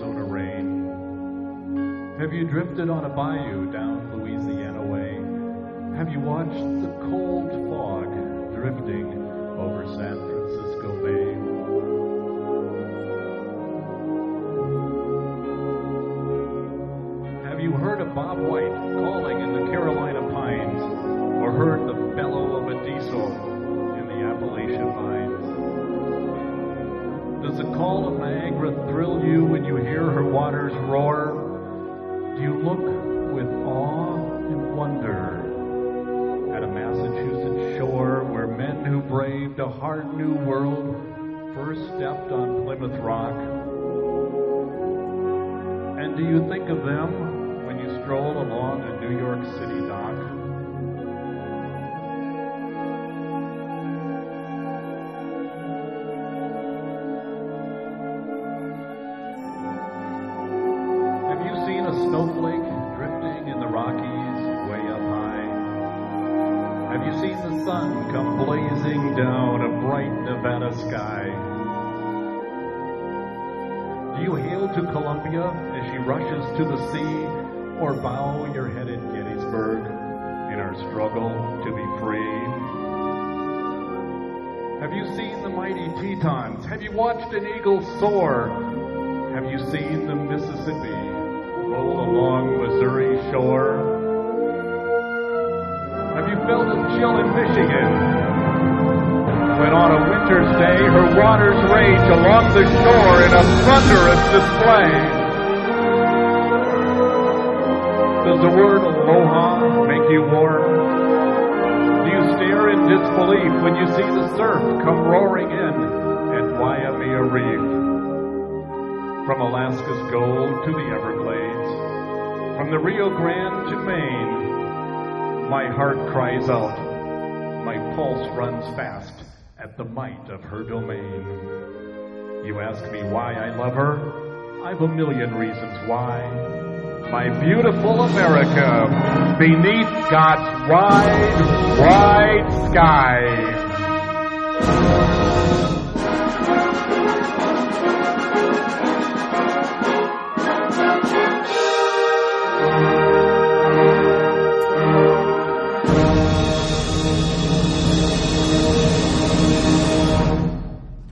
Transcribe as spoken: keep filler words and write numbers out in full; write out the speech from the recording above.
Arizona rain? Have you drifted on a bayou down Louisiana way? Have you watched the cold fog drifting over San Francisco Bay? Have you heard a Bob White calling in the Carolina pines, or heard the bellow of a diesel in the Appalachian mines? Does the call of Niagara thrill you when you hear her waters roar? Do you look with awe and wonder at a Massachusetts shore where men who braved a hard new world first stepped on Plymouth Rock? And do you think of them when you stroll along a New York City dock? Snowflake drifting in the Rockies way up high? Have you seen the sun come blazing down a bright Nevada sky? Do you hail to Columbia as she rushes to the sea, or bow your head at Gettysburg in our struggle to be free? Have you seen the mighty Tetons? Have you watched an eagle soar? Have you seen the Mississippi roll along Missouri shore? Have you felt a chill in Michigan when on a winter's day her waters rage along the shore in a thunderous display? Does the word aloha make you warm? Do you stare in disbelief when you see the surf come roaring in at Waimea Reef? From Alaska's gold to the Everglades, from the Rio Grande to Maine, my heart cries out, my pulse runs fast at the might of her domain. You ask me why I love her? I've a million reasons why. My beautiful America, beneath God's wide, wide skies.